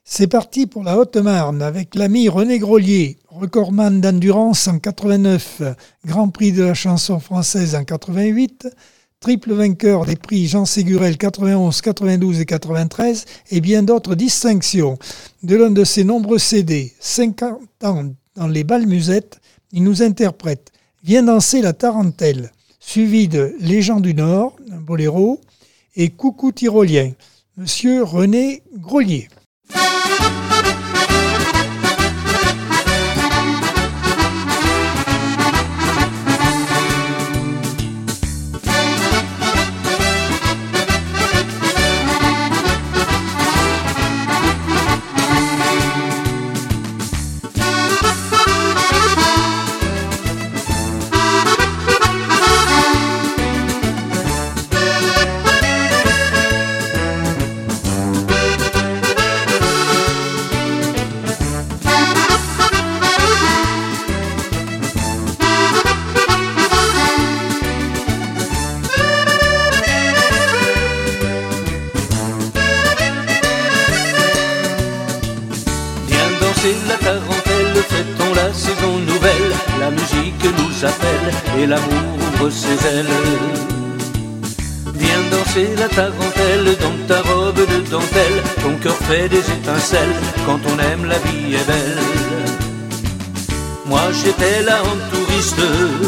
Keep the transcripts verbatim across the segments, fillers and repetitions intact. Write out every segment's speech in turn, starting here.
C'est parti pour la Haute-Marne avec l'ami René Grolier, recordman d'endurance en quatre-vingt-neuf, Grand Prix de la chanson française en quatre-vingt-huit, triple vainqueur des prix Jean Ségurel quatre-vingt-onze, quatre-vingt-douze et quatre-vingt-treize et bien d'autres distinctions. De l'un de ses nombreux C D, cinquante ans dans les balmusettes, il nous interprète « Viens danser la tarentelle », suivi de « Les gens du Nord », un boléro, et « Coucou tyrolien », Monsieur René Grolier. La tarentelle, fêtons la saison nouvelle, la musique nous appelle et l'amour ouvre ses ailes. Viens danser la tarentelle dans ta robe de dentelle, ton cœur fait des étincelles quand on aime la vie est belle. Moi j'étais là en touriste,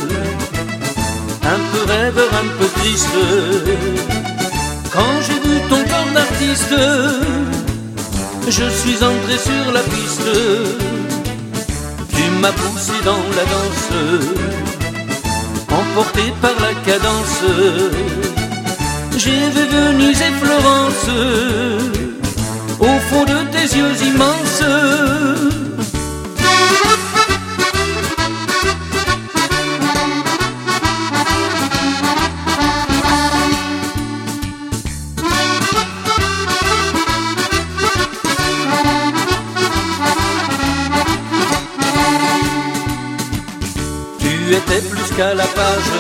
un peu rêveur, un peu triste, quand j'ai vu ton corps d'artiste. Je suis entré sur la piste, tu m'as poussé dans la danse, emporté par la cadence. J'ai vu Venise et Florence, au fond de tes yeux immenses. Tu étais plus qu'à la page,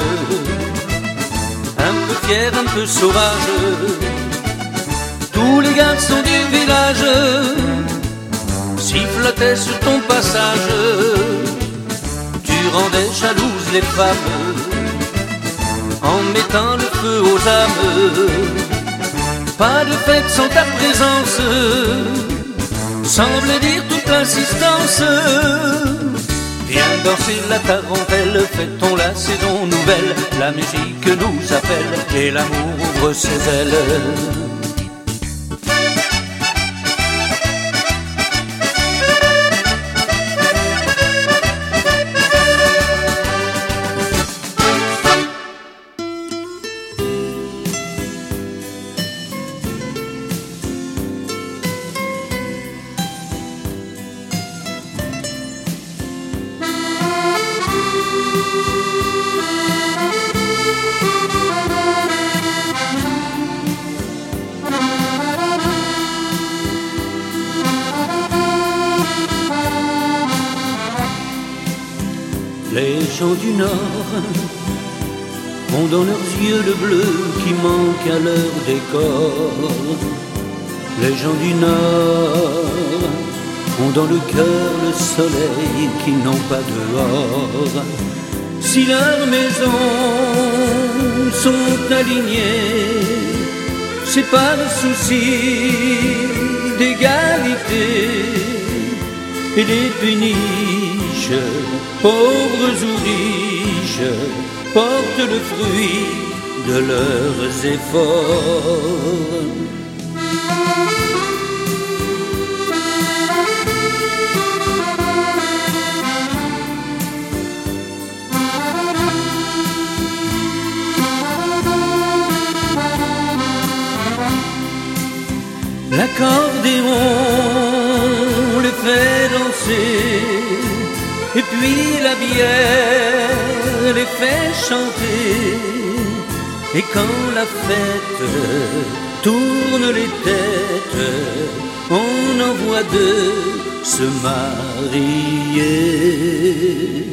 un peu fier, un peu sauvage. Tous les garçons du village sifflotaient sur ton passage. Tu rendais jalouses les femmes en mettant le feu aux âmes. Pas de fête sans ta présence, semblait dire toute l'insistance. Viens danser la tarentelle, fêtons la saison nouvelle, la musique nous appelle et l'amour ouvre ses ailes. Les gens du Nord ont dans leurs yeux le bleu qui manque à leur décor. Les gens du Nord ont dans le cœur le soleil qu'ils n'ont pas dehors. Si leurs maisons sont alignées, c'est par souci d'égalité. Et les péniches, pauvres ou riches, portent le fruit de leurs efforts. L'accordéon les fait danser, et puis la bière les fait chanter. Et quand la fête tourne les têtes, on en voit deux se marier.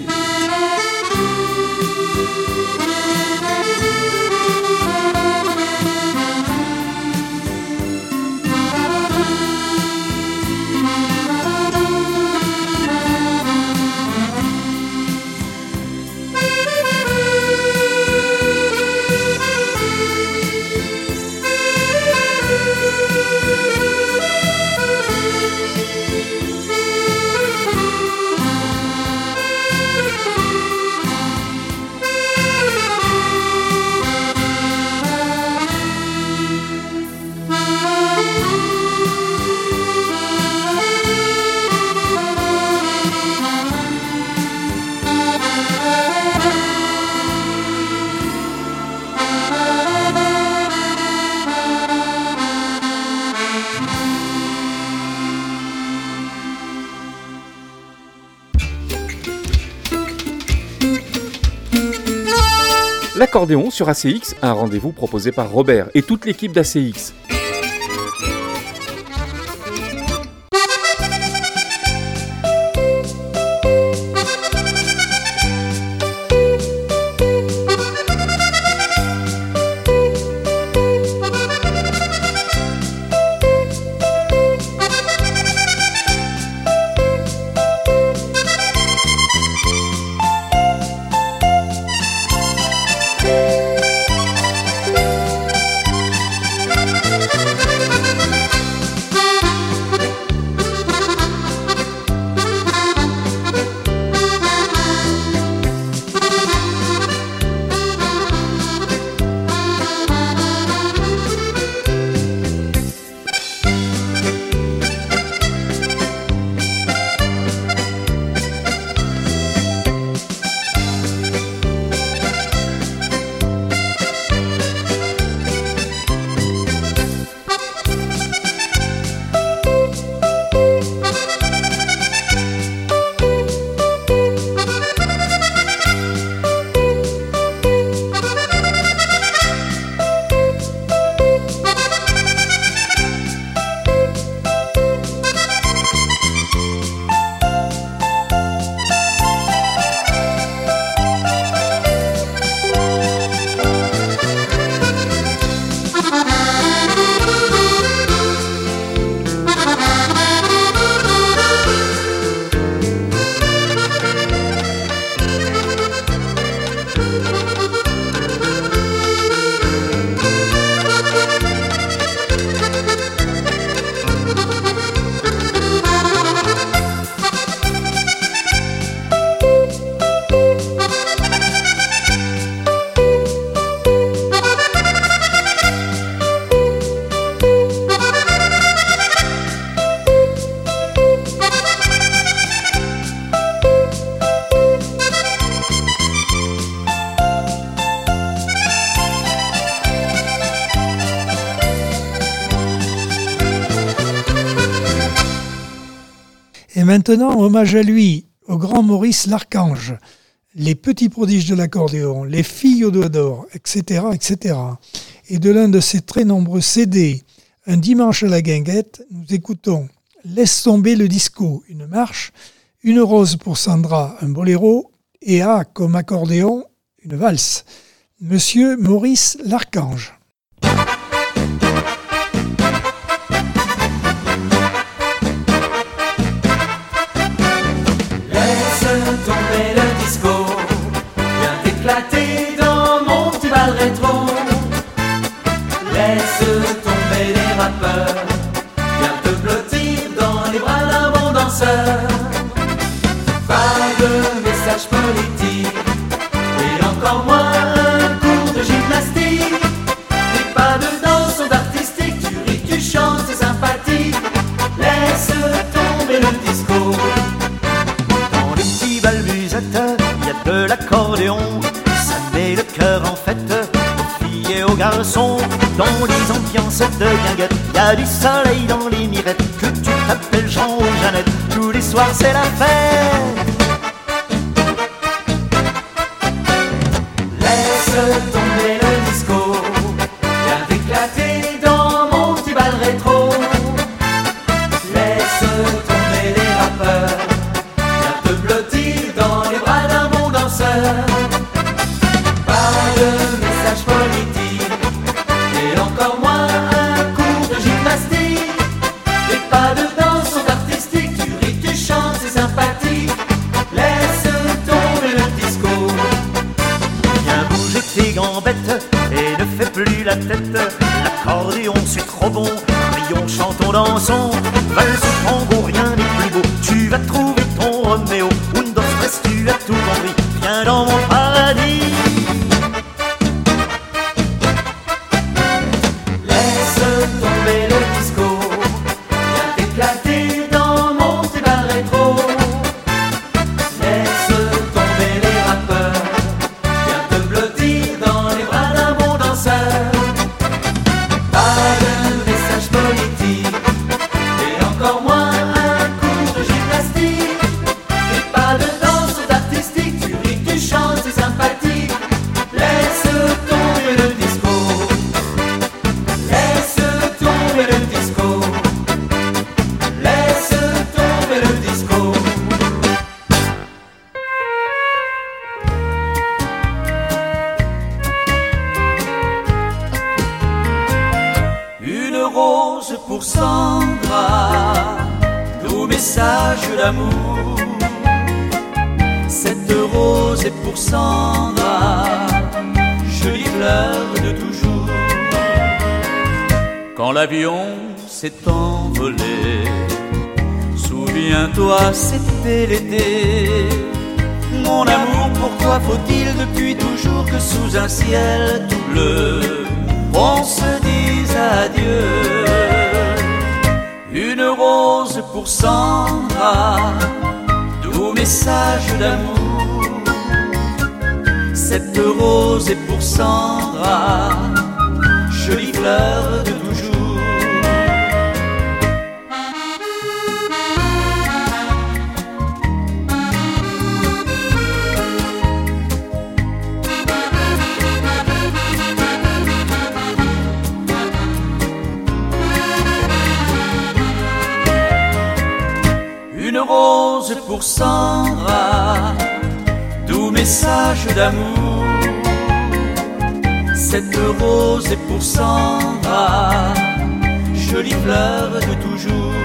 L'accordéon sur A C X, un rendez-vous proposé par Robert et toute l'équipe d'A C X. Et maintenant, hommage à lui, au grand Maurice Larchange, les petits prodiges de l'accordéon, les filles aux doigts d'or, et cetera, et cetera. Et de l'un de ses très nombreux C D, Un dimanche à la guinguette, nous écoutons Laisse tomber le disco, une marche, Une rose pour Sandra, un boléro, et A comme accordéon, une valse. Monsieur Maurice Larchange. Éclater dans mon petit bal rétro. Laisse tomber les rappeurs, viens te blottir dans les bras d'un bon danseur. Pas de message politique, et encore moins un cours de gymnastique. Mais pas de danse ou d'artistique, tu ris, tu chantes, c'est sympathique. Laisse tomber le disco. Dans le petit bal musette, y a de l'accordéon. Le cœur en fête, aux filles et aux garçons. Dans les ambiances de guinguette, y'a du soleil dans les mirettes. Que tu t'appelles Jean ou Jeannette, tous les soirs c'est la fête. Laisse tomber le disco, viens éclater dans mon petit bal rétro. Laisse tomber les rappeurs, viens te blottir dans les bras d'un bon danseur. Message politique, et encore moins un cours de gymnastique. Et pas de danse ou d'artistique, tu ris, tu chantes, c'est sympathique. Laisse tomber le disco. Viens bouger tes gambettes et ne fais plus la tête. L'accordéon c'est trop bon, rions, chantons, dansons. Valse, tango, rien n'est plus beau. Tu vas trouver ton Roméo. Un, dos, tres, tu as tout compris. Viens dans mon paradis. Tomber le disco, viens t'éclater dans mon petit bal rétro. Laisse tomber les rappeurs, viens te blottir dans les bras d'un bon danseur. Pas de message politique, et encore moins un message d'amour. Cette rose est pour Sandra, jolie fleur de toujours. Quand l'avion s'est envolé, souviens-toi, c'était l'été. Mon amour, pourquoi faut-il depuis toujours que sous un ciel tout bleu, on se dise adieu? Une rose pour Sandra, doux message d'amour. Cette rose est pour Sandra, jolie fleur de toujours. Une rose pour Sandra, doux message d'amour. Cette rose est pour Sandra, jolie fleur de toujours.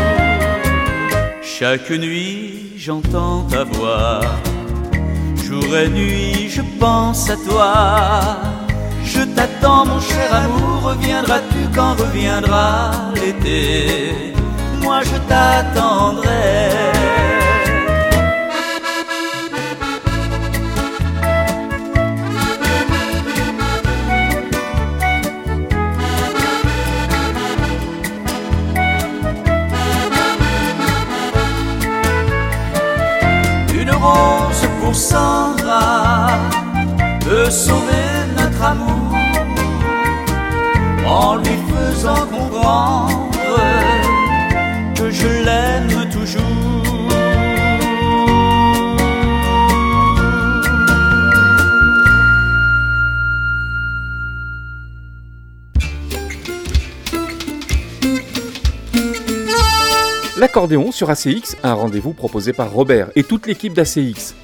Chaque nuit j'entends ta voix, jour et nuit je pense à toi. Je t'attends mon cher amour, reviendras-tu quand reviendra l'été? Moi je t'attendrai. Une rose pour Sandra peut sauver notre amour en lui faisant comprendre que je l'aime toujours. L'accordéon sur A C X, un rendez-vous proposé par Robert et toute l'équipe d'A C X.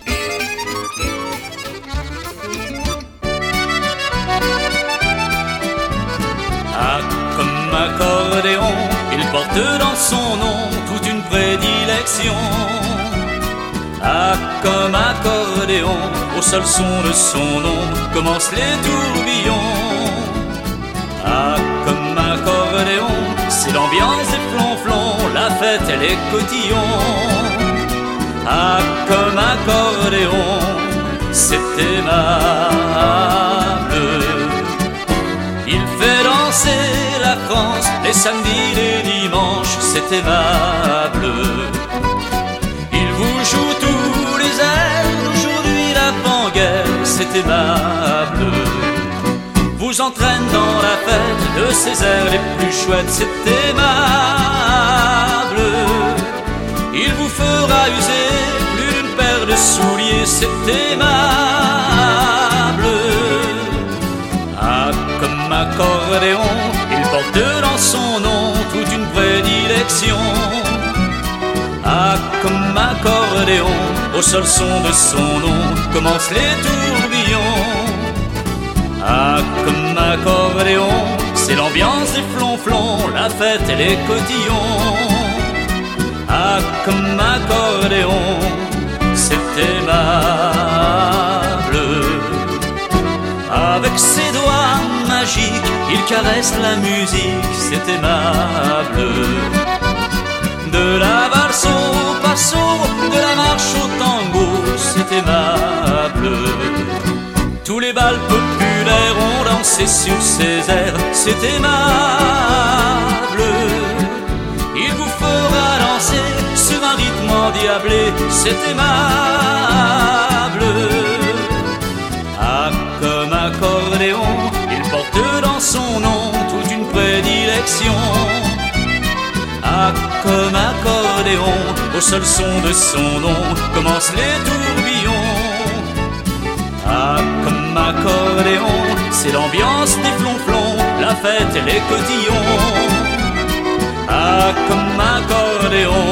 Ah, comme accordéon, il porte dans son nom toute une prédilection. Ah, comme accordéon, au seul son de son nom commencent les tourbillons. Ah, comme accordéon, c'est l'ambiance des flonflons, la fête et les cotillons. Ah, comme accordéon, c'est aimable. Il fait danser la France les samedis, les dimanches, c'est aimable. Il vous joue tous les airs d'aujourd'hui, l'avant-guerre, c'est aimable. Vous entraîne dans la fête de ses airs les plus chouettes, c'est aimable. Il vous fera user plus d'une paire de souliers, c'est aimable. Ah, comme accordéon, il porte dans son nom toute une prédilection. Ah, comme accordéon, au seul son de son nom commencent les tourbillons. Ah, comme accordéon, c'est l'ambiance des flonflons, la fête et les cotillons. Ah, comme accordéon, c'est aimable. Avec ses doigts magiques, il caresse la musique, c'est aimable. De la valse au passo, de la marche au tango, c'est aimable. Tous les bals populaires ont dansé sur ses airs, c'est aimable. Il vous fera danser sur un rythme endiablé, c'est aimable. Ah, comme accordéon, il porte dans son nom toute une prédilection. Ah, comme accordéon, au seul son de son nom commencent les tourbillons. Ah, comme accordéon, c'est l'ambiance des flonflons, la fête et les cotillons. Ah, comme accordéon,